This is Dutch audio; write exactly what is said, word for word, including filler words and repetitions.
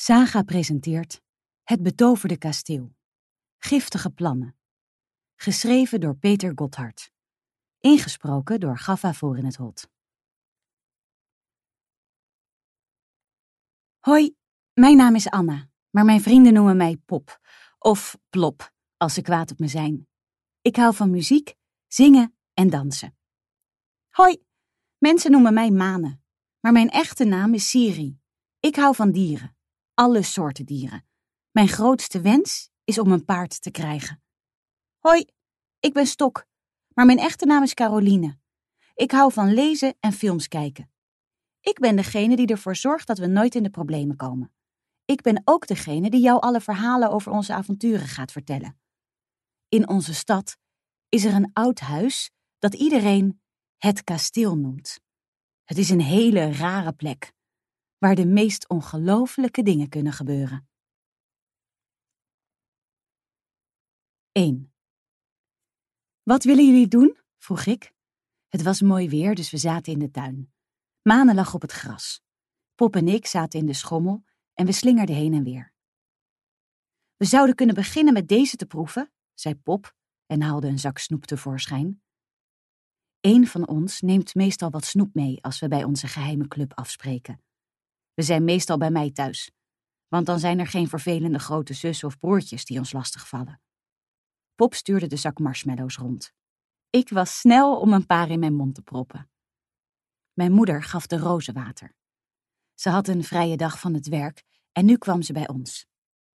Saga presenteert Het betoverde kasteel. Giftige plannen. Geschreven door Peter Gotthard. Ingesproken door Gaffa voor in het Hot. Hoi, mijn naam is Anna, maar mijn vrienden noemen mij Pop. Of Plop, als ze kwaad op me zijn. Ik hou van muziek, zingen en dansen. Hoi, mensen noemen mij Mane, maar mijn echte naam is Siri. Ik hou van dieren, alle soorten dieren. Mijn grootste wens is om een paard te krijgen. Hoi, ik ben Stok, maar mijn echte naam is Caroline. Ik hou van lezen en films kijken. Ik ben degene die ervoor zorgt dat we nooit in de problemen komen. Ik ben ook degene die jou alle verhalen over onze avonturen gaat vertellen. In onze stad is er een oud huis dat iedereen het kasteel noemt. Het is een hele rare plek, waar de meest ongelofelijke dingen kunnen gebeuren. één. Wat willen jullie doen? Vroeg ik. Het was mooi weer, dus we zaten in de tuin. Mane lag op het gras. Pop en ik zaten in de schommel en we slingerden heen en weer. We zouden kunnen beginnen met deze te proeven, zei Pop en haalde een zak snoep tevoorschijn. Eén van ons neemt meestal wat snoep mee als we bij onze geheime club afspreken. We zijn meestal bij mij thuis, want dan zijn er geen vervelende grote zussen of broertjes die ons lastigvallen. Pop stuurde de zak marshmallows rond. Ik was snel om een paar in mijn mond te proppen. Mijn moeder gaf de rozen water. Ze had een vrije dag van het werk en nu kwam ze bij ons.